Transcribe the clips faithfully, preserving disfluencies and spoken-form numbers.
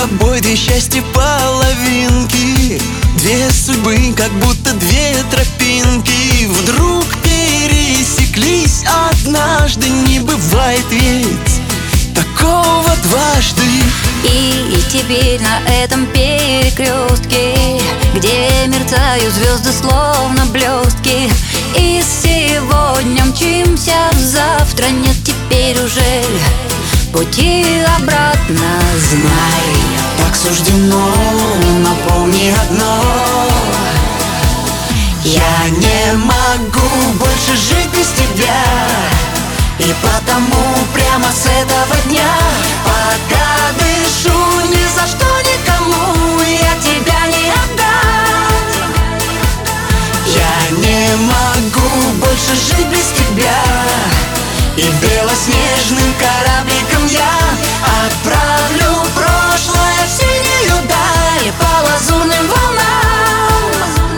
тобой две счастья половинки, две судьбы, как будто две тропинки, вдруг пересеклись однажды. Не бывает ведь такого дважды. И теперь на этом перекрестке, где мерцают звезды словно блестки, и сегодня мчимся в завтра, нет теперь уже пути обратно. Знай, так суждено, но помни одно: я не могу больше жить без тебя. И потому прямо с этого дня, пока дышу, ни за что никому я тебя не отдам. Я не могу больше жить без тебя. И белоснежным корабликом я отправлю прошлое в синюю даль по лазурным волнам.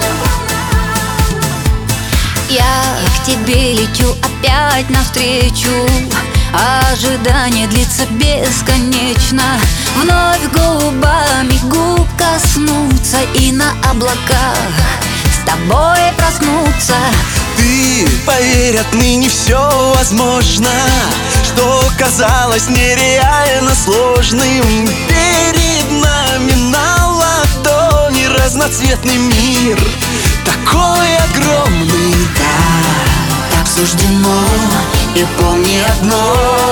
я к тебе лечу опять навстречу. Ожидание длится бесконечно. Вновь губами губ коснуться и на облаках с тобой проснуться. Ты, поверь, отныне все возможно, что казалось нереально сложным. Перед нами на ладони разноцветный мир, такой огромный. Да, так суждено, и помни одно: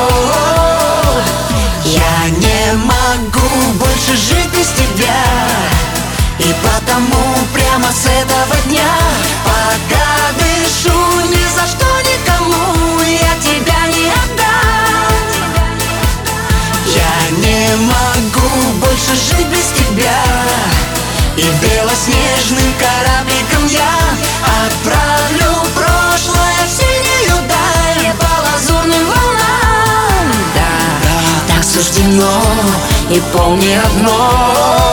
я не могу больше жить без тебя. И потому прямо с этого дня, пока дышу, ни за что никому я тебя не отдам. Я не могу больше жить без тебя. И белоснежным корабликом я отправлю прошлое в синюю даль по лазурным волнам. Да, да, так суждено, и помни одно: